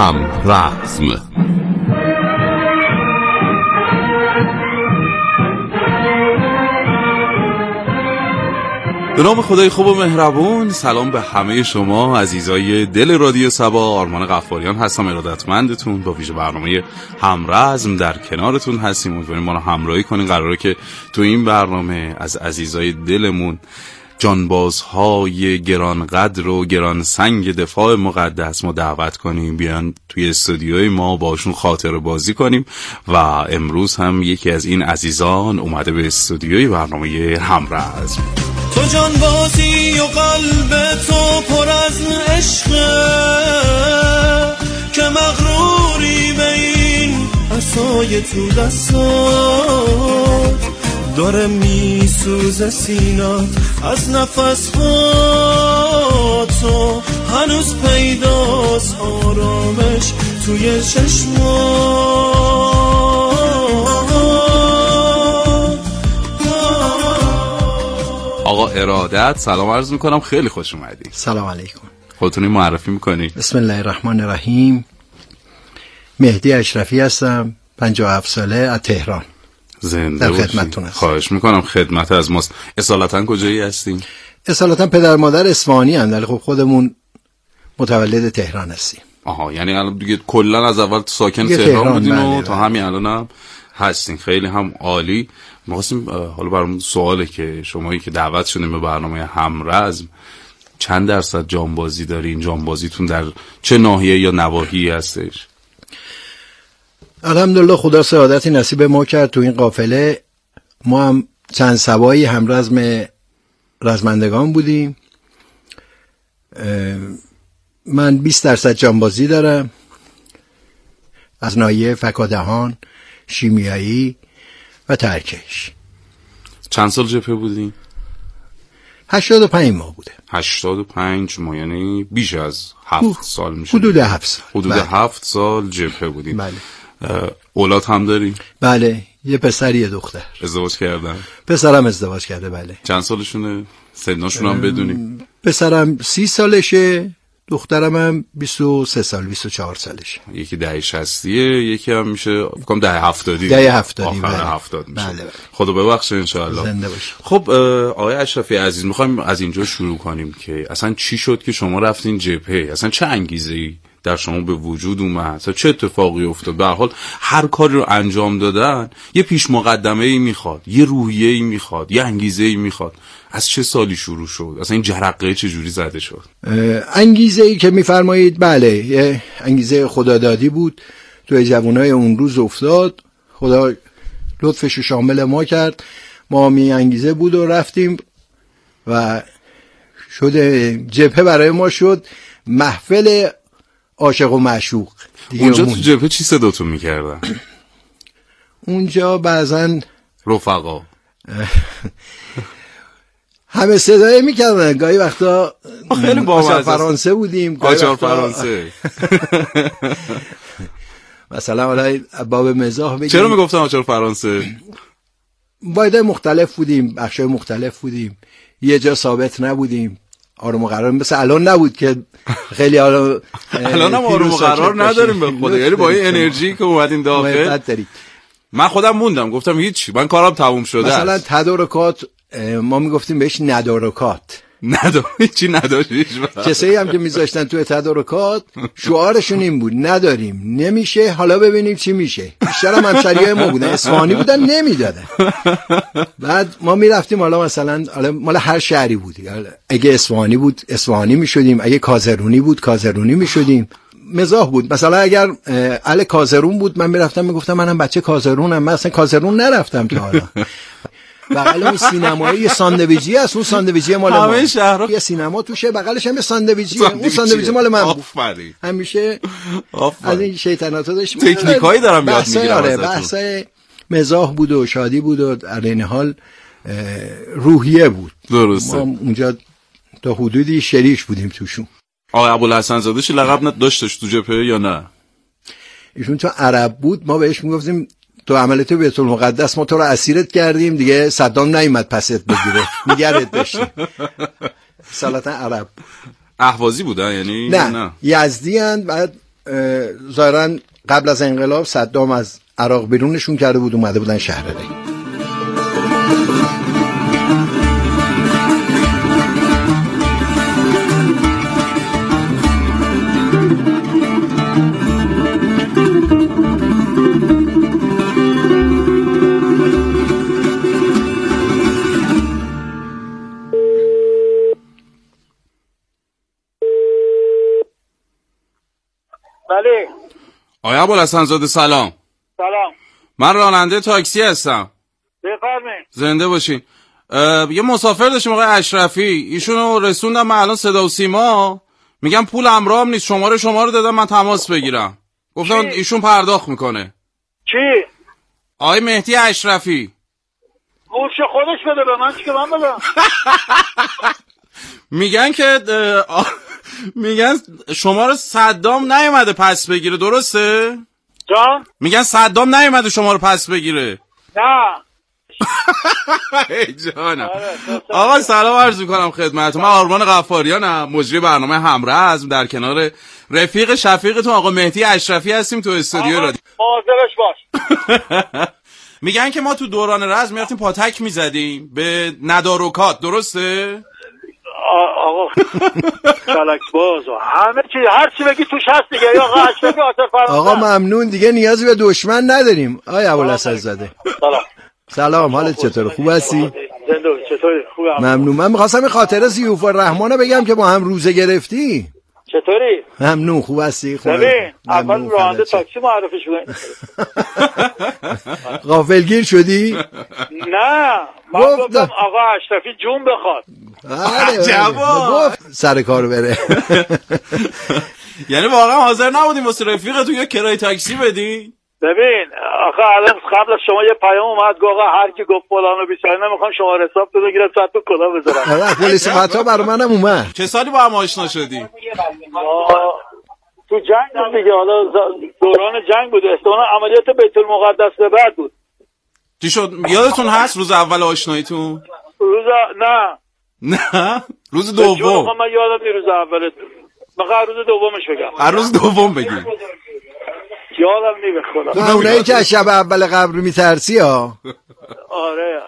همرزم. به نام خدای خوب و مهربون، سلام به همه شما عزیزای دل رادیو صبا. آرمان غفاریان هستم، ارادتمندتون. با ویژه برنامه همرزم در کنارتون هستیم. امیدواریم ما رو همراهی کنین. قراره که تو این برنامه از عزیزای دلمون، جانبازهای گرانقدر و گران سنگ دفاع مقدس ما دعوت کنیم بیان توی استودیوی ما، باشون خاطره بازی کنیم. و امروز هم یکی از این عزیزان اومده به استودیوی برنامه همرزم. تو جانبازی و قلب تو پر از عشقه که مغروری به این عصای تو دستات، داره میسوزه سینات از نفس ها، تو هنوز پیداست آرامش توی چشمات. آقا ارادت سلام عرض میکنم، خیلی خوش اومدی. سلام علیکم. خودتونی معرفی میکنی؟ بسم الله الرحمن الرحیم. مهدی اشرفی هستم، 57 ساله، از تهران. زنده در خدمتتون هستم. خواهش میکنم، خدمت از ماست. اصالتا کجایی هستین؟ اصالتا پدر مادر اصفهانی هستن، ولی خب خودمون متولد تهران هستیم. آها، یعنی الان دیگه کلا از اول ساکن تهران بودین و تا همین الانم هستین. خیلی هم عالی. ما خواستیم حالا برامون سواله که شمایی که دعوت شدیم به برنامه همرزم چند درصد جانبازی دارین؟ جانبازیتون در چه ناحیه یا نواحی هستش؟ الحمدلله خدا سعادتی نصیب ما کرد تو این قافله. ما هم چند سوایی همرزم رزمندگان بودیم. من 20% جانبازی دارم از ناحیه فکادهان، شیمیایی و ترکش. چند سال جبهه بودین؟ 85 ماه بوده. 85 ماه، یعنی بیش از 7 سال میشه. حدود 7 سال. حدود بله. 7 سال جبهه بودین. بله. اولاد هم دارین؟ بله، یه پسر یه دختر. ازدواج کردن؟ پسرم ازدواج کرده. بله. چند سالشونه؟ سنشون هم بدونیم. پسرم 30 سالشه، دخترم هم 23 سال، 24 سالشه. یکی 10-60، یکی هم میشه فکرم 10-70. 10-70 آخر 70 میشه. بله. خدا ببخشه انشاءالله. زنده باشه. خب آقای اشرفی عزیز، میخوایم از اینجا شروع کنیم که اصلا چی شد که شما رفتین جبهه؟ اصلا چه انگیزه‌ای در شما به وجود اومد؟ اصلا چه اتفاقی افتاد؟ به هر حال هر کاری رو انجام دادن یه پیش مقدمه‌ای میخواد، یه روحیه‌ای میخواد، یه انگیزه‌ای میخواد. از چه سالی شروع شد؟ اصلا این جرقه چه جوری زده شد؟ انگیزه‌ای که میفرمایید، بله، یه انگیزه خدادادی بود. توی جوانای اون روز افتاد، خدا لطفش شامل ما کرد. ما می انگیزه بود و رفتیم و شده جبهه برای ما شد محفل عاشق و معشوق. اونجا تو جبهه چی صداتون میکردن؟ اونجا بعضن رفقا همه صدای میکردن. گاهی وقتا خیلی آچار فرانسه بودیم، آچار فرانسه. مثلا حالا باب مزاح بگیم. چرا میگفتن آچار فرانسه؟ وایده مختلف بودیم، بخشای مختلف بودیم، یه جا ثابت نبودیم. آروم و قرار مثل الان نبود که خیلی الان هم آروم و قرار نداریم به خدا. یعنی با این انرژی که اومدین داخل من خودم موندم، گفتم هیچ، من کارم تموم شده. مثلا تدارکات ما میگفتیم بهش ندارکات. چی نداریش؟ کسایی هم که میذاشتن توی تدارکات شعارشون این بود: نداریم، نمیشه، حالا ببینیم چی میشه. بیشتر هم همشریای ما بودن، اصفهانی بودن، نمیدادن. بعد ما میرفتیم، حالا مثلا مال هر شهری بودی، اگه اصفهانی بود اصفهانی میشدیم، اگه کازرونی بود کازرونی میشدیم. مزاح بود. مثلا اگر اهل کازرون بود، من میرفتم میگفتم منم بچه کازرونم. من اصلا کازرون نرفتم تا حالا. بغل اون سینمایی یه ساندویچی هست، اون ساندویچی مال ما. همه شهرها یه سینما توشه، بغلش هم یه ساندویچی، اون ساندویچی مال من بود. همیشه از این شیطناتا داشتیم. تکنیکایی دارم یاد میگیرم ازتون. بحث مزاح بود و شادی بود و در این حال روحیه بود. درسته. ما اونجا تا حدودی شریک بودیم توشون. آقای ابوالحسن زاده لقب داشتش تو جبهه یا نه؟ ایشون چون عرب بود ما بهش میگفتیم تو عملت بیت المقدس ما تو رو اسیرت کردیم دیگه، صدام نیومد پست بگیره، نگرت داشتیم. اصالتا عرب. اهوازی بودن یعنی؟ نه یزدی اند. بعد ظاهراً قبل از انقلاب صدام از عراق بیرونشون کرده بود، اومده بودن شهر ری. بله. آقای ابوالحسن زاده سلام. سلام. من راننده تاکسی هستم. بفرمایید. زنده باشین. یه مسافر داشتیم آقای اشرفی، ایشونو رسوندم، من الان صدا و سیما میگم پول همراهم نیست، شماره دادم من تماس بگیرم، گفتم ایشون پرداخت میکنه. چی؟ آقای مهدی اشرفی. گوش خودش بده به من، چی که من بدم؟ میگن که میگن شماره صدام نیومده پس بگیره، درسته؟ جان؟ میگن صدام نیومده شماره پس بگیره. نه. ای جانم. آقا سلام عرض میکنم خدمتتون، من آرمان غفاریانم، مجری برنامه همرزم، در کنار رفیق شفیقتون آقا مهدی اشرفی هستیم تو استودیو رادیو. مواظبش باش. میگن که ما تو دوران رزم میرفتیم پاتک میزدیم به ندارکات، درسته؟ آقا فلک باز و همه چی، هر چی بگی توش هست دیگه. یا آقا اشرفی عاطف فرمانده. آقا ممنون، دیگه نیازی به دشمن نداریم. آقای ابوالحسن زاده سلام، حالت چطوره؟ خوب هستی؟ زنده. چطوری؟ خوبم. ممنون. من می‌خواستم این خاطره ضیوف الرحمن بگم که با هم روزه گرفتی. چطوری؟ ممنون. خوب هستی؟ ببین اول راننده تاکسی معرفی شدن. غافلگیر شدی؟ نه من گفتم آقا اشرفی جون بخواد. جواب سر کار بره. یعنی واقعا حاضر نبودیم واسه رفیقتون یه کرایه تاکسی بدی؟ ببین آخه الان قبل از شما یه پیام اومد گفت آقا هر کی گفت فلانو بیچاره نمیخوام شما حساب تو بگیرم صد تو کلا بذارم. آره پلیس خطا برای منم اومد. چه سالی با هم آشنا شدی؟ تو جنگ بود دیگه، حالا دوران جنگ بود، احتمالاً عملیات بیت المقدس به بعد بود. چی شد یادتون هست روز اول آشناییتون؟ نه روز دوم. من یادم نیست روز اول، من روز دومش بگم. هر روز دوم بگیم. یادم نیست به خدا. اونایی که شب اول قبر میترسی ها. آره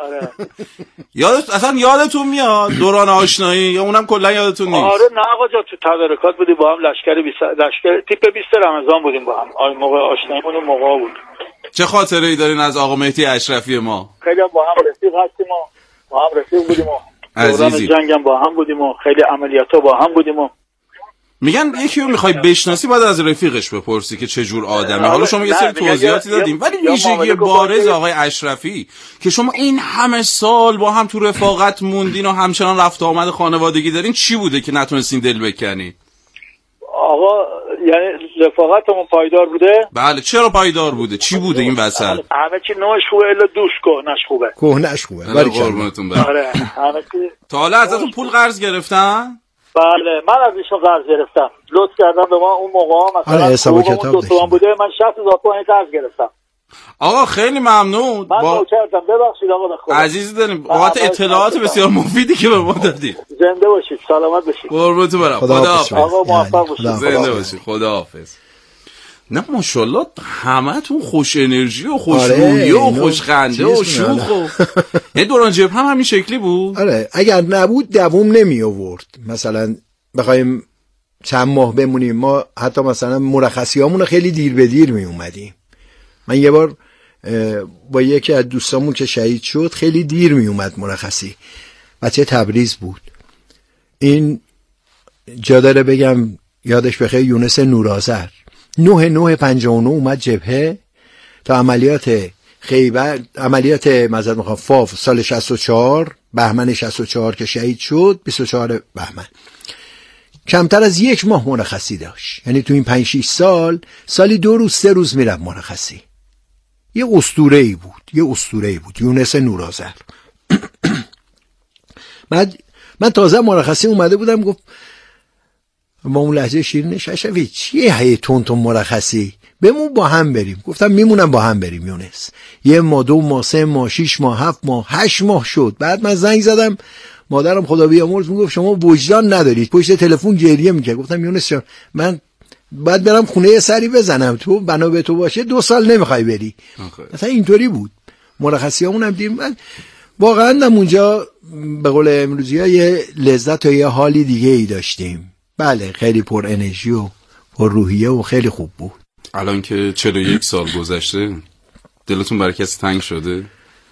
اصلا یادتون میاد دوران آشنایی یا اونم کلا یادتون نیست؟ آره نه آقا جا تو تدارکات بودیم با هم، لشکر تیپ 20 رمضان بودیم با هم. موقع آشناییمون اون موقع بود. چه خاطره‌ای دارین از آقا مهدی اشرفی ما؟ خیلی با هم رفیق هستیم و با هم رفیق بودیم و عزیزی دوران جنگ هم با هم بودیم و خیلی عملیاتا با هم بودیم و میگن یکی رو میخوای بشناسی باید از رفیقش بپرسی که چه جور آدمه. حالا شما یه سری توضیحاتی دادیم، ولی ویژگی بارز آقای اشرفی که شما این همه سال با هم تو رفاقت موندین و همچنان رفت آمد خانوادگی دارین، چی بوده که نتونستین دل بکنی؟ آقا یعنی رفاقتمون پایدار بوده؟ بله. چرا پایدار بوده؟ چی بوده این وسط؟ همه چی نوش خوبه الا دوش کهنش خوبه. کهنش خوبه. قربونتون برم. آره همه چی. تا حالا ازتون پول قرض گرفتن؟ بله من از ایشون قرض گرفتم، لطف کردم به ما اون موقع مثلا حساب و کتاب دو تومن بوده، من 60,000 تومان قرض گرفتم. آقا خیلی ممنون. من نوکرتم، ببخشید آقا بخدا. عزیز داریم بابت اطلاعات بسیار مفیدی که به ما دادید. زنده باشید، سلامت باشید. قربونتون برم. خداحافظ. آقا موفق باشید. زنده باشید. خداحافظ. نه ماشاءالله همتون خوش انرژی و خوش روحیه و خوش خنده و شوخ و یه دوران جبهه هم همین شکلی بود. آره اگر نبود دوام نمی آورد. مثلا بخوایم چند ماه بمونیم، ما حتی مثلا مرخصیامون خیلی دیر به دیر می اومدیم. من یه بار با یکی از دوستامون که شهید شد خیلی دیر می اومد مرخصی، بچه تبریز بود. این جا داره بگم یادش بخیر، یونس نورآذر 9/9/59 اومد جبهه تا عملیات خیبر، عملیات فاف سال 64 بهمن 64 که شهید شد 24 بهمن. کمتر از یک ماه مرخصی داشت، یعنی تو این 5-6 سالی 2 روز 3 روز میرفت مرخصی. یه اسطوره‌ای بود یونس نورآذر. بعد من تازه مرخصی اومده بودم، گفت با اون لحظه شیرینش اشرفی چیه هی تون مرخصی، بمون با هم بریم. گفتم میمونم با هم بریم یونس. 1 ماه 2 ماه 3 ماه 6 ماه 7 ماه 8 ماه شد. بعد من زنگ زدم، مادرم خدا بیامرز میگفت شما وجدان ندارید، پشت تلفن گریه میکرد. گفتم یونس جان من بعد برم خونه سری بزنم، تو بنا به تو باشه 2 سال نمیخوای بری. مثلا اینطوری بود مرخصیامون هم دیر. من واقعا هم اونجا به قول امروزی ها یه لذت و یه حالی دیگه ای داشتیم. بله خیلی پر انرژی و پر روحیه و خیلی خوب بود. الان که 41 سال گذشته دلتون برای کسی تنگ شده؟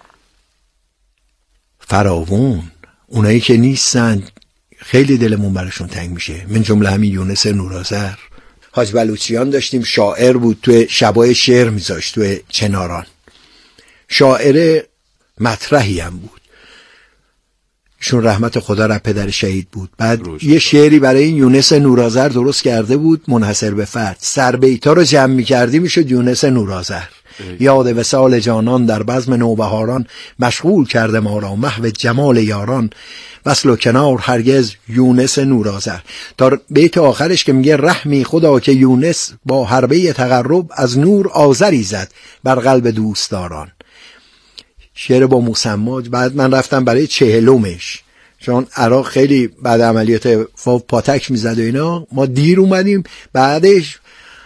فراوون. اونایی که نیستن خیلی دلمون براشون تنگ میشه، من جمله همین یونس نورآذر. حاج بلوچیان داشتیم، شاعر بود، تو شبای شعر میذاشت تو چناران، شاعر مطرحی هم بود. ایشون رحمت خدا را پدر شهید بود. بعد یه شعری برای این یونس نورآذر درست کرده بود منحصر به فرد. سر بیتا رو جمع می‌کردی میشد یونس نورآذر. یاد وصال جانان در بزم نوبهاران، مشغول کرده ما را محو جمال یاران، وصل و کنار هرگز یونس نورآذر. تا بیت آخرش که میگه رحمی خدا که یونس با حربه تقرب از نور آذری زد بر قلب دوستداران. شعر با مسما. بعد من رفتم برای 40مش، چون عراق خیلی بعد عملیات فاو پاتک میزد و اینا، ما دیر اومدیم. بعدش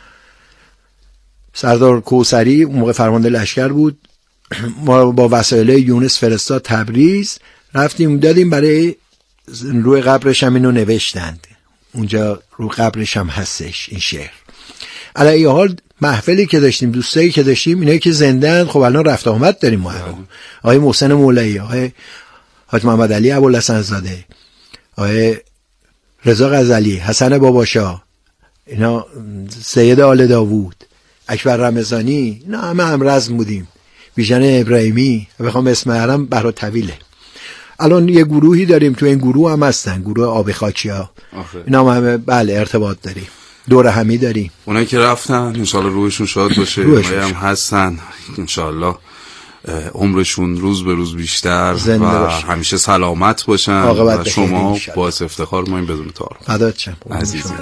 سردار کوثری اون موقع فرمانده لشکر بود، ما با وسایل یونس فرستاد تبریز، رفتیم دادیم برای روی قبرش هم اینو نوشتند، اونجا روی قبرش هم هستش این شعر. علی حال محفلی که داشتیم، دوستایی که داشتیم، اینایی که زنده‌اند خب الان رفت آمد داریم ما. آقای محسن مولایی، آقای حاج محمد علی ابوالحسن زاده، آقای رضا غزالی، حسن باباشاه، اینا سید آل داوود، اکبر رمضانی، اینا همه هم رزم بودیم. بیژن ابراهیمی، بخوام اسم هرم برای طویله. الان یه گروهی داریم، تو این گروه هم هستن، گروه آب خاکی‌ها، اینا همه بله ارتباط داریم، دور همی داریم. اونایی که رفتن انشالله روحشون شاد باشه، اونایی هم هستن انشالله عمرشون روز به روز بیشتر و همیشه سلامت باشن و شما باعث افتخار ما این بدون تعارف. فدات شم عزیزم.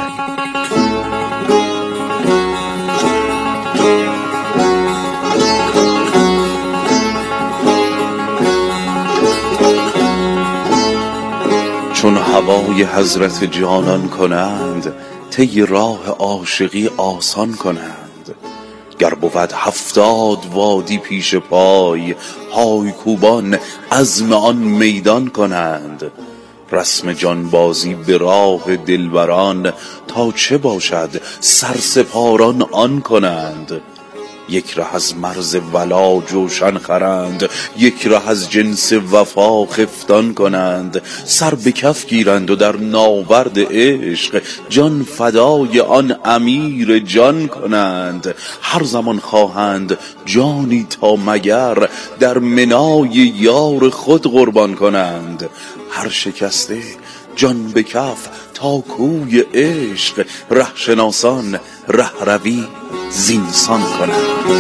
چون هوای حضرت جانان کنند، طی راه عاشقی آسان کنند. گر بود 70 وادی پیش پای، پای کوبان عزم آن میدان کنند. رسم جانبازی به راه دلبران، تا چه باشد سرسپاران آن کنند. یک ره از مرز ولا جوشن خرند، یک ره از جنس وفا خفتان کنند. سر به کف گیرند و در ناورد عشق، جان فدای آن امیر جان کنند. هر زمان خواهند جانی تا مگر، در منای یار خود قربان کنند. هر شکسته جان به کف تا کوی عشق، ره شناسان ره روی زینسان کنند.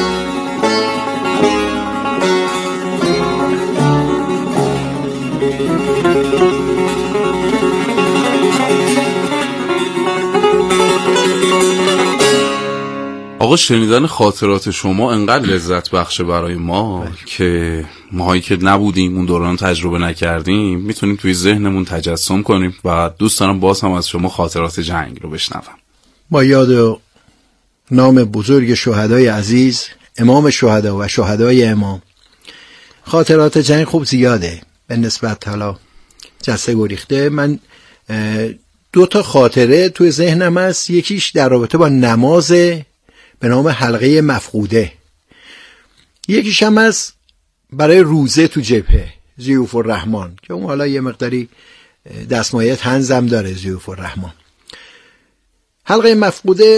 آقا شنیدن خاطرات شما انقدر لذت بخشه برای ما که ماهایی که نبودیم اون دوران تجربه نکردیم میتونیم توی ذهنمون تجسم کنیم و دوست دارم باز هم از شما خاطرات جنگ رو بشنوم. ما یاد و نام بزرگ شهدای عزیز، امام شهدا و شهدای امام، خاطرات جنگ خوب زیاده به نسبت حالا جسته گریخته. من 2 خاطره توی ذهنم هست. یکیش در رابطه با نماز به نام حلقه مفقوده، یکیش هم هست برای روزه تو جبهه، ضیوف الرحمن، که اون حالا یه مقداری دستمایه طنزم داره. ضیوف الرحمن حلقه مفقوده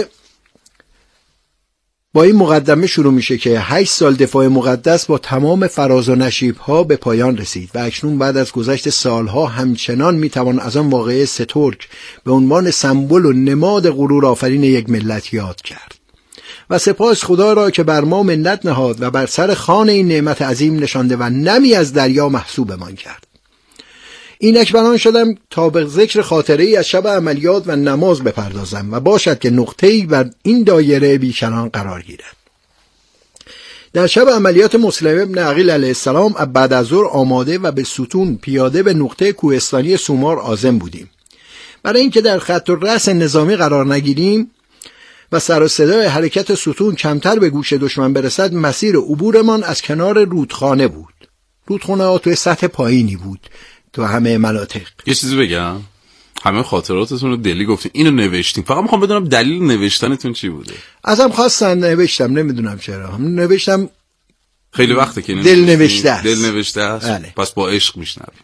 با این مقدمه شروع میشه که 8 سال دفاع مقدس با تمام فراز و نشیب‌ها به پایان رسید و اکنون بعد از گذشت سالها همچنان میتوان از آن واقعه سترک به عنوان سمبل و نماد غرور آفرین یک ملت یاد کرد و سپاس خدا را که بر ما منت نهاد و بر سر خوان این نعمت عظیم نشانده و نمی از دریا محسوبمان کرد. اینک بران شدم تا به ذکر خاطره ای از شب عملیات و نماز بپردازم و باشد که نقطه‌ای بر این دایره بیکران قرار گیرد. در شب عملیات مسلم ابن عقیل علیه السلام بعد از ظهر آماده و به ستون پیاده به نقطه کوهستانی سومار عازم بودیم. برای اینکه در خط الرأس نظامی قرار نگیریم و سر و صدای حرکت ستون کمتر به گوش دشمن برسد، مسیر عبورمان از کنار رودخانه بود. رودخانه ها توی سطح پایینی بود تو همه مناطق. یه چیزی بگم، همه خاطراتتون رو دلی گفتین، اینو نوشتین، فقط میخوام بدونم دلیل نوشتنتون چی بوده. ازم خواستن نوشتم، نمیدونم چرا نوشتم. خیلی وقته که دل نوشته است. دل نوشته است. بله. پس با عشق میشنویم.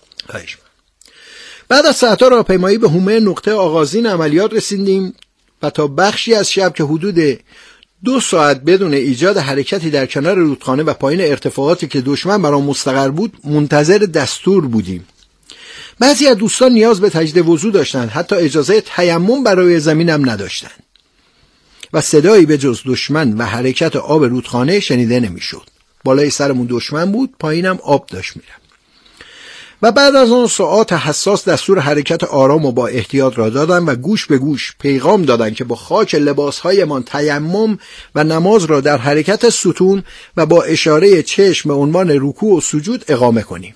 بعد از ساعت‌ها راهپیمایی به حومه نقطه آغازین عملیات رسیدیم و تا بخشی از شب که حدود 2 ساعت بدون ایجاد حرکتی در کنار رودخانه و پایین ارتفاعاتی که دشمن برام مستقر بود منتظر دستور بودیم. بعضی از دوستان نیاز به تجدید وضو داشتند، حتی اجازه تیمم برای زمینم نداشتند و صدایی به جز دشمن و حرکت آب رودخانه شنیده نمیشد. بالای سرمون دشمن بود، پایینم آب داشت میرفت. و بعد از آن ساعات حساس دستور حرکت آرام و با احتیاط را دادن و گوش به گوش پیغام دادن که با خاک لباسهایمان تیمم و نماز را در حرکت ستون و با اشاره چشم به عنوان رکوع و سجود اقامه کنیم.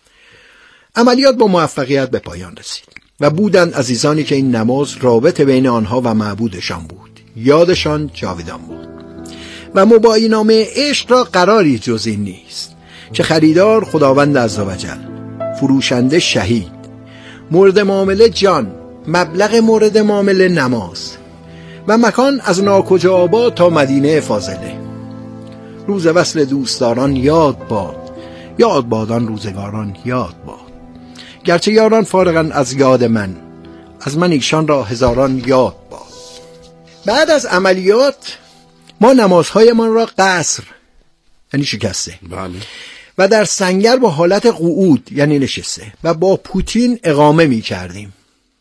عملیات با موفقیت به پایان رسید و بودند عزیزانی که این نماز رابطه بین آنها و معبودشان بود. یادشان جاودان بود و مباینامه عشق را قراری جز این نیست که خریدار خداوند عزوجل، فروشنده شهید، مورد معامله جان، مبلغ مورد معامله نماز و مکان از ناکجا آباد تا مدینه فاضله. روز وصل دوستداران یاد باد، یاد بادان روزگاران یاد باد. گرچه یاران فارغن از یاد من، از من ایشان را هزاران یاد باد. بعد از عملیات ما نمازهایمان را قصر یعنی شکسته بله و در سنگر با حالت قعود یعنی نشسته و با پوتین اقامه می کردیم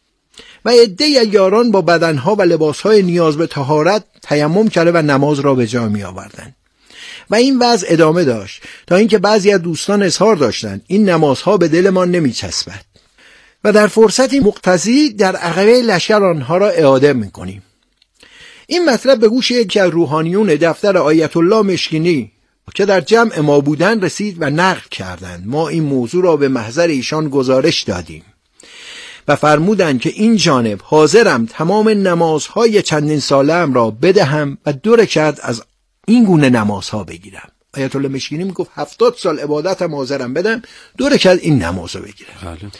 و عده یاران با بدنها و لباسهای نیاز به طهارت تیمم کرده و نماز را به جا می آوردند و این وضع ادامه داشت تا اینکه بعضی از دوستان اظهار داشتند این نمازها به دل ما نمی چسبد و در فرصتی مقتضی در عقبه لشکر آنها را اعاده می کنیم. این مطلب به گوش یکی از روحانیون دفتر آیت الله مشکینی که در جمع ما بودن رسید و نقل کردند. ما این موضوع را به محضر ایشان گزارش دادیم و فرمودند که این جانب حاضرم تمام نمازهای چندین ساله‌ام را بدهم و 2 رکعت از این گونه نمازها بگیرم. آیت الله مشکینی میگفت 70 سال عبادتم حاضرم بدم 2 رکعت این نماز رو بگیرم. بله.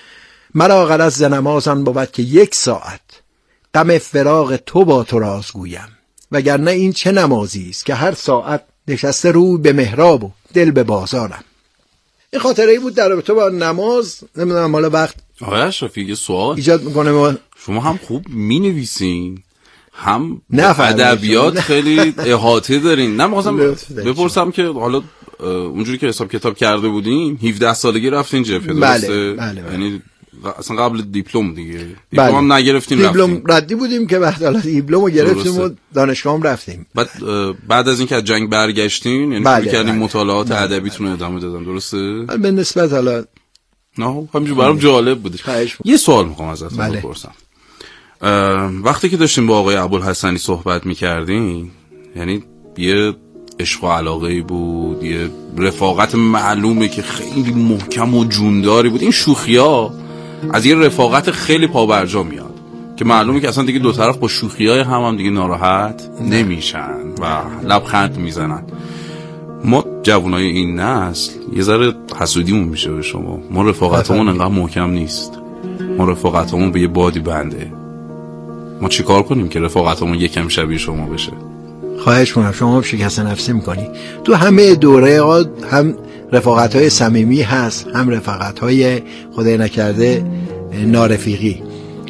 مرا غرض ز نمازم بود که 1 ساعت غم فراق تو با تو راز گویم، وگرنه این چه نمازی است که هر ساعت نشسته روی به محراب و دل به بازارم. این خاطره ای بود در رابطه با نماز. نمیدونم حالا وقت آقای اشرفی یه سوال ایجاد میکنه. شما هم خوب مینویسین هم ادبیات خیلی احاطه دارین. نه می‌خواستم بپرسم که حالا اونجوری که حساب کتاب کرده بودین 17 سالگی رفتین جبهه درسته؟ بله. یعنی اصلا قبل دیپلم دیگه دیپلم هم نگرفتین رفتین؟ دیپلم ردی بودیم که بعد دیپلم رو گرفتیم و دانشگاه هم رفتیم. بعد از اینکه از جنگ برگشتین یعنی شروع کردین مطالعات ادبیتون رو ادامه دادن درسته؟ به نسبت حالا نه همینجوری برام جالب بود. یه سوال میخوام ازتون بپرسم. وقتی که داشتیم با آقای ابوالحسنی صحبت میکردین یعنی یه عشق و علاقه‌ای بود، یه رفاقت معلومه که خیلی محکم و جونداری بود. این شوخی‌ها از یه رفاقت خیلی پابرجا میاد که معلومه که اصلا دیگه 2 طرف با شوخی‌های هم دیگه ناراحت نمیشن و لبخند میزنن. ما جوانای این نسل یه ذره حسودیمون میشه به شما. ما رفاقتمون انقدر محکم نیست، ما رفاقتمون به یه بادی بنده. ما چیکار کنیم که رفاقتمون یکم شبیه شما بشه؟ خواهش می‌کنم. شما شکست نفسی می‌کنی. تو همه دوره هم رفاقت‌های صمیمی هست، هم رفاقت‌های خدای نکرده نارفیقی.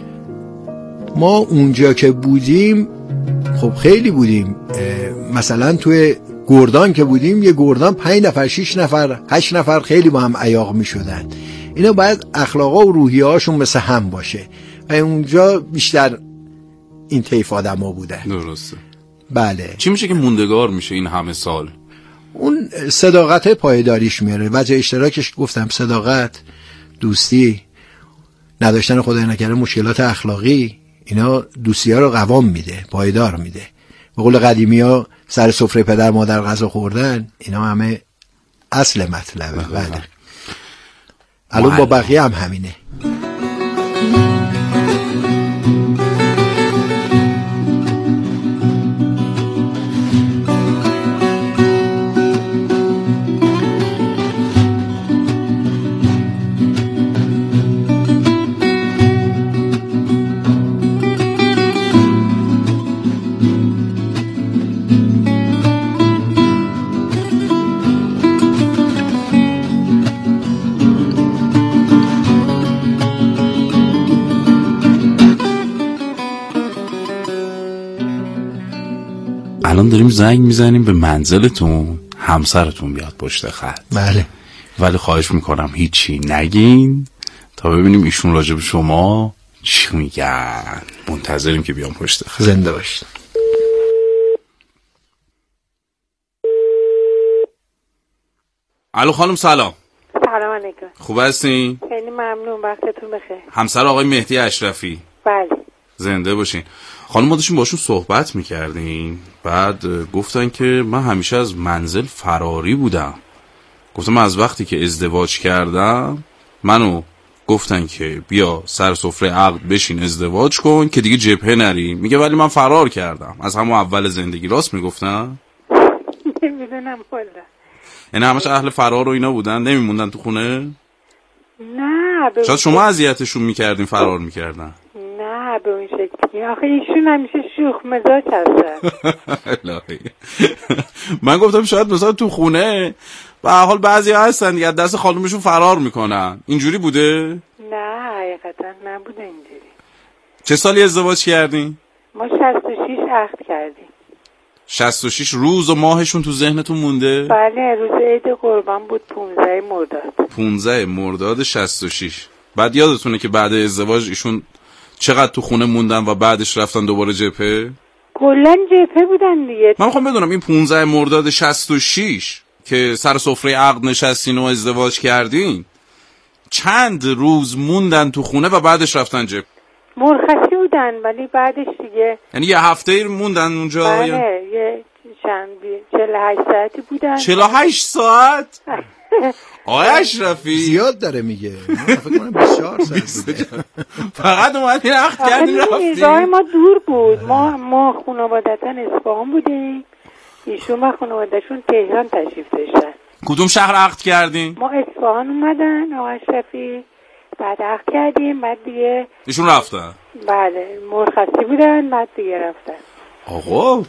ما اونجا که بودیم خب خیلی بودیم. مثلا توی گردان که بودیم یه گردان 5 نفر 6 نفر 8 نفر خیلی با هم عیاق می‌شدن. اینا باید اخلاقا و روحیه‌هاشون مثل هم باشه و اونجا بیشتر این طیف آدم‌ها بودن. درسته. بله. چی میشه که موندگار میشه این همه سال؟ اون صداقت پایداریش میاره. وجه اشتراکش گفتم صداقت، دوستی، نداشتن خدای نکرده مشکلات اخلاقی، اینا دوستی ها رو قوام میده، پایدار میده. به قول قدیمی ها سر سفره پدر مادر غذا خوردن، اینا همه اصل مطلبه. بله. الان با بقیه هم همینه. الان داریم زنگ میزنیم به منزلتون، همسرتون بیاد پشت خط. بله. ولی خواهش میکنم هیچی نگین تا ببینیم ایشون راجع به شما چی میگن. منتظریم که بیان پشت خط. زنده باشید. الو خانم سلام. سلام علیکم. خوب هستین؟ خیلی ممنون، وقتتون بخیر. همسر آقای مهدی اشرفی. بله. زنده باشین. خانم ما داشتیم باشون صحبت میکردیم، بعد گفتن که من همیشه از منزل فراری بودم. گفتم من از وقتی که ازدواج کردم منو گفتن که بیا سر سفره عقد بشین ازدواج کن که دیگه جبهه نری. میگه ولی من فرار کردم از همون اول زندگی. راست میگفتن؟ نمیدونم والا. یعنی همش اهل فرار و اینا بودن، نمیموندن تو خونه؟ نه شاید شما اذیتشون میکردین فرار میکردن. نه به اون شکلی. آخه ایشون همیشه شوخ مزاج هستن. من گفتم شاید مثلا تو خونه به هر حال بعضی هستن دیگه دست خانومشون فرار میکنن. اینجوری بوده؟ نه حقیقتا نبوده اینجوری. چه سالی ازدواج کردین؟ ما 66 عقد کردیم. 66 روز و ماهشون تو ذهنتون مونده؟ بله روز عید قربان بود 15 مرداد. 15 مرداد 66. بعد یادتونه که بعد ازدواج ایشون چقدر تو خونه موندن و بعدش رفتن دوباره جبهه؟ کلا جبهه بودن دیگه. من میخوام بدونم این 15 مرداد 66 که سر سفره عقد نشستین و ازدواج کردین چند روز موندن تو خونه و بعدش رفتن جبهه؟ مرخصی بودن ولی بعدش دیگه یعنی یه هفته موندن اونجا؟ بله یه چند 48 ساعتی بودن. 48 ساعت؟ آقای اشرفی زیاد داره میگه. من فکر کنم 24 ساعت بوده. فقط اومدین عقد کردین رفتین؟ راه ما دور بود. ما خانوادتا اصفهان بودیم، ایشون و خانوادهشون تهران تشریف داشتن. کدوم شهر عقد کردین؟ ما اصفهان اومدن آقای اشرفی، بعد عقد کردیم، بعد دیگه ایشون رفتن. بله مرخصی بودن، بعد دیگه رفتن. آقا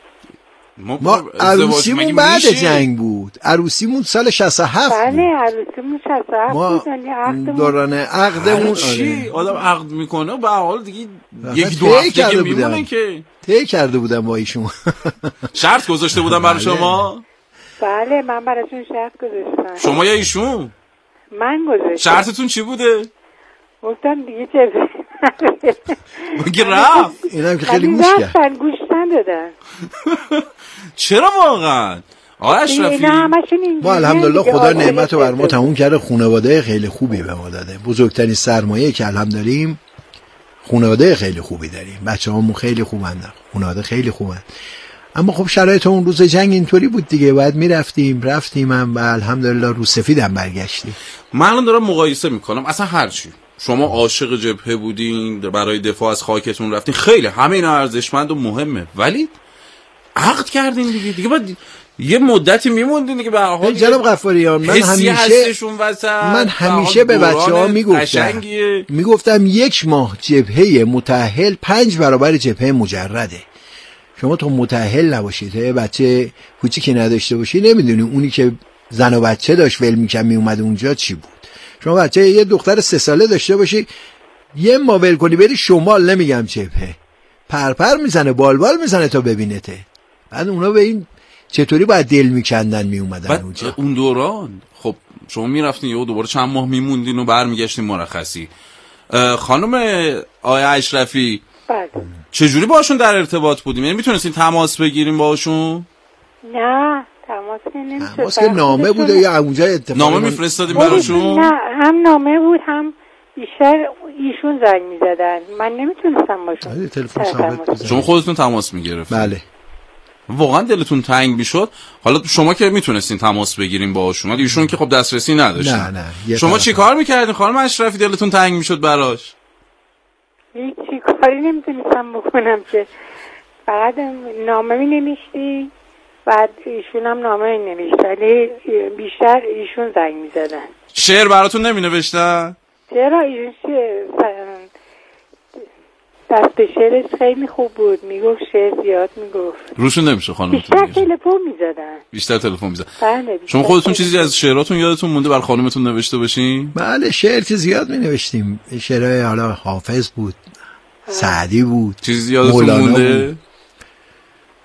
ما عروسیمون بعد جنگ بود. عروسیمون سال 67 بله بود. عروسیمون 67 ما بود. یعنی عقدمون دوران عقدمون چی؟ آدم عقد میکنه به هر حال دیگه یک دو طی هفته کرده که بودم. میمونه که طی کرده بودم با ایشون. شرط گذاشته بودم برای شما؟ بله من براشون شرط گذاشتم. شما یا ایشون؟ من گذاشتم. شرطتون چی بوده؟ گفتم دیگه چه مگه رفت؟ اینم که خیلی گوش کرد. گوش ندادن. چرا واقعا؟ آقای اشرفی ما الحمدلله خدا نعمت رو بر ما تموم کرده. خانواده خیلی خوبی به ما داده. بزرگترین سرمایه که الان داریم خانواده خیلی خوبی داریم. بچه‌هامون خیلی خوبن، خانواده خیلی خوبن. اما خب شرایط اون روز جنگ اینطوری بود دیگه، باید رفتیم هم و الحمدلله رو سفیدم برگشتیم. من الان دارم مقایسه میکنم. اصلا هرچی شما عاشق جبهه بودین، برای دفاع از خاکتون رفتین، خیلی همه اینا ارزشمند و مهمه، ولی عقد کردین دیگه باید یه مدتی میموندین دیگه. به هر حال جناب غفاریان من همیشه به بچه‌ها میگفتم 1 ماه جبهه متأهل 5 برابر جبهه مجرده. شما تو متأهل نباشید، یه بچه کوچیکی نداشته باشی، نمیدونی اونی که زن و بچه داشت ول میکرد میومد اونجا چی بود. شما بچه یه دختر 3 ساله داشته باشی، یه ما ول کنی بری شمال، نمیگم جبهه، پرپر میزنه، بالبال میزنه تا ببینته. بعد اونا به این چطوری باید دل میکندن میومدن اونجا. اون دوران خب شما میرفتین یهو دوباره چند ماه میموندین و برمیگشتین مرخصی. خانم آقای اشرفی چجوری باشون در ارتباط بودیم؟ یعنی میتونستین تماس بگیریم باشون؟ نه تماس نمیشه. تماس که نامه بوده یا اونجا اتفاقا نامه میفرستادیم براشون؟ نه هم نامه بود هم بیشتر ایشون زنگ میزدن، من نمیتونستم باشون تلفن ثابت. شما خودتون تماس میگرفتین؟ بله. واقعا دلتون تنگ میشد؟ حالا شما که میتونستین تماس بگیریم باهاشون ولی ایشون که خب دسترسی نداشتن. نه شما چی کار میکردین خانم اشرفی دلتون تنگ میشد براش؟ هیچ کاری نمیتونستم بکنم که فقط نامه می نمیشتی، بعد ایشون هم نامه می نمیشت، ولی بیشتر ایشون زنگ می زدن. شعر براتون نمی نوشتن؟ چرا ایشون دست شعرش خیلی خوب بود، میگفت شعر زیاد میگفت. روشون نمیشه خانم؟ بیشتر تلفن میزدن. بیشتر تلفن میزدن. بله. شما خودتون چیزی از شعراتون یادتون مونده بر خانمتون نوشته باشین؟ بله شعر که زیاد می نوشتیم. شعرهای حالا حافظ بود، سعدی بود، چیزی یادتون مونده؟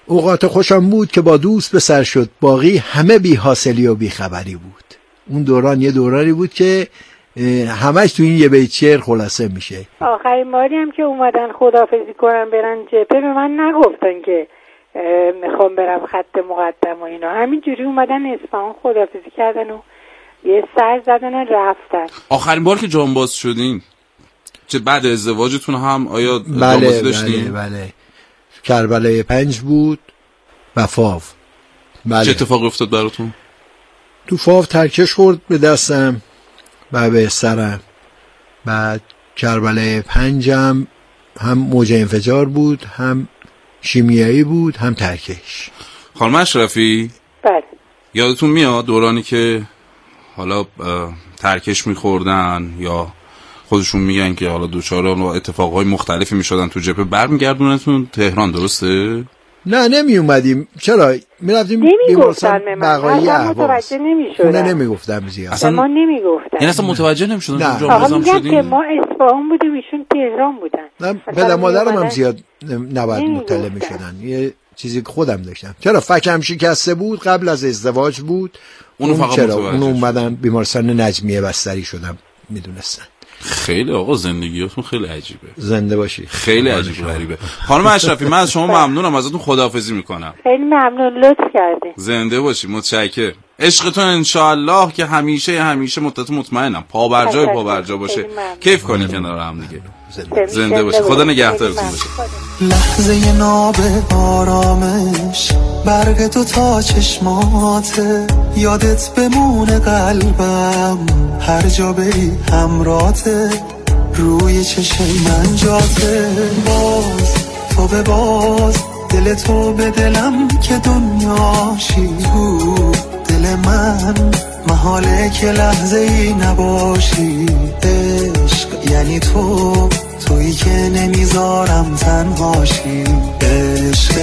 اوقات خوشم بود که با دوست به سر شد، باقی همه بی حاصلی و بی خبری بود. اون دوران یه دورانی بود که همش تو این یه بیت شعر خلاصه میشه. آخرین باری هم که اومدن خداحافظی کنن برن جبهه به من نگفتن که میخوام برم خط مقدم و اینا، همینجوری اومدن اصفهان خداحافظی کردن و یه سر زدن و رفتن. آخرین بار که جانباز شدین چه بعد ازدواجتون هم آیا جانبازی داشتین؟ بله کربلای 5 بود و فاو. بله. چه اتفاقی افتاد براتون؟ تو فاو ترکش خورد به دستم و به سرم. بعد کربلای 5 هم موج انفجار بود، هم شیمیایی بود، هم ترکش. خانم اشرفی بله یادتون میاد دورانی که حالا ترکش میخوردن یا خودشون میگن که حالا دوچار اتفاقهای مختلفی میشدن تو جبهه، برمیگردونتون تهران درسته؟ نه نمی اومدیم. چرا؟ میرفتیم بیمارستان بقایی اهواز. خونه نمیگفتم زیاد. اصلا ما نمیگفتن. این اصلا متوجه نمیشدن نه. آقا میگن که ما اصفهان بودیم ایشون تهران بودن. نه پدر مادرم هم زیاد نباید مطلع میشدن. یه چیزی که خودم داشتم. چرا فکم شکسته بود، قبل از ازدواج بود. اون فقط چرا اون اومدن بیمارستان نجمیه بستری شدم میدونستن. خیلی آقا زندگیاتون خیلی عجیبه. زنده باشی. خیلی عجیبه غریبه. خانم اشرفی من از شما ممنونم، ازتون خداحافظی میکنم. خیلی ممنون، لطف کردین. زنده باشی، متشکرم. عشقتون انشالله که همیشه مطمئنم پابرجا باشه. کیف کنی کنار هم دیگه. زنده باشی. خدا نگهدارتون باشه. لحظه ناب آرامش برگ تو تا چشماته، یادت بمونه قلبم هر جا بری همراته، روی چشم من جاته. باز تو به باز دل تو به دلم که دنیاشی، تو دل من محاله که لحظه ای نباشی. عشق یعنی تویی که نمیذارم تنهاشی. عشق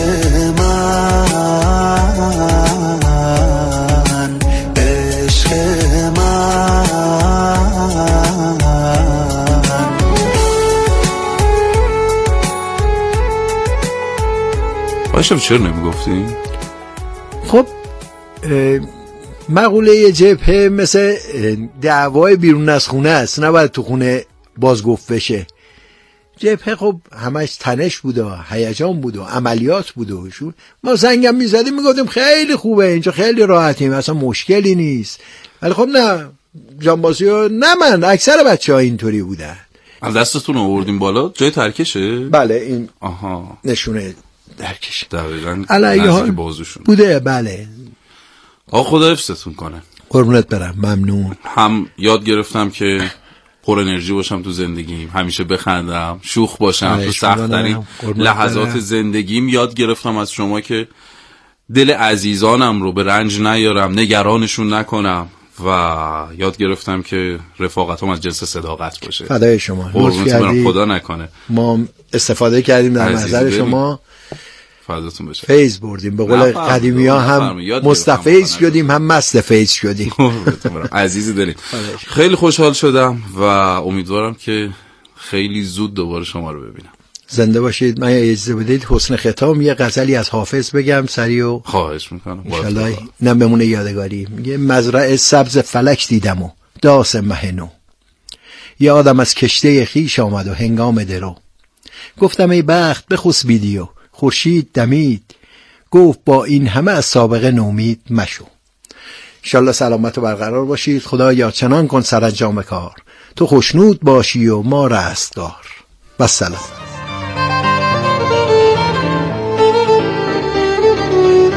من، عشق من. باشم چرا نمیگفتین؟ خب مقوله جبهه مثل دعوای بیرون از خونه است، نباید تو خونه بازگفت بشه. جبهه خب همش تنش بود و هیجان بود و عملیات بود و شون. ما زنگم میزدیم میگفتیم خیلی خوبه اینجا، خیلی راحتیم، اصلا مشکلی نیست. ولی خب نه جانبازی ها، نه من اکثر بچه ها اینطوری بودن. از دستتون آوردیم بالا جای ترکشه؟ بله این آها نشونه ترکشه دقیقاً نزدیک بازوشون بوده. بله آقا خدا حفظتون کنه. قربونت برم، ممنون. هم یاد گرفتم که پر انرژی باشم تو زندگیم، همیشه بخندم، شوخ باشم تو سخت‌ترین لحظات زندگیم. یاد گرفتم از شما که دل عزیزانم رو به رنج نیارم، نگرانشون نکنم و یاد گرفتم که رفاقتم از جنس صداقت باشه. فدای شما. خدا نکنه. ما استفاده کردیم در نظر شما، فضاتون بشه. فیض بردیم به قول قدیمی ها، هم مستفیض شدیم هم مستفیض شدیم. عزیز دلیم. خیلی خوشحال شدم و امیدوارم که خیلی زود دوباره شما رو ببینم. زنده باشید. من اجازه بدید حسن ختام یه غزلی از حافظ بگم سریع و خواهش میکنم انشالله اینم بمونه یادگاری. میگه مزرعه سبز فلک دیدم و داس مه نو، یادم از کشته خیش آمد و هنگام درو، گفتم ای بخت بخسبیدی و خورشید دمید، گفت با این همه از سابقه نومید مشو. انشالله سلامت و برقرار باشید. خدایا چنان کن سرانجام کار، تو خوشنود باشی و ما رستگار. و سلام.